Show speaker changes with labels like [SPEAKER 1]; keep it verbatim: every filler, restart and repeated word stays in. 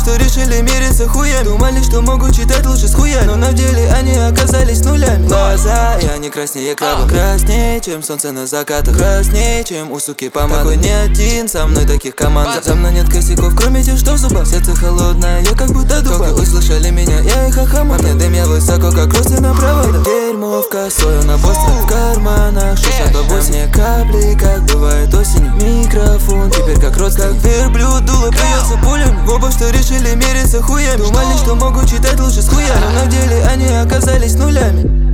[SPEAKER 1] что решили мириться хуями. Думали, что могут читать лучше с хуями, но на деле они оказались нулями. Глаза, и они краснее краба, краснее, чем солнце на закатах, краснее, чем у суки помада. Такой не один, со мной таких команд. За мной нет косяков, кроме тех, что в зубах. Сердце холодное, я как будто дуба. Как услышали меня, я их охамал. Мне дым, я высоко, как росы на проводах. Дерьмо в косой, на бостро в карманах. Шесть до восемь капли, как бывает осенью. Микрофон, теперь как родственник. Как верблюд, дуло бьется пулями. Оба что решили мириться хуями. Думали, что могут читать лучше с хуями, но на деле они оказались нулями.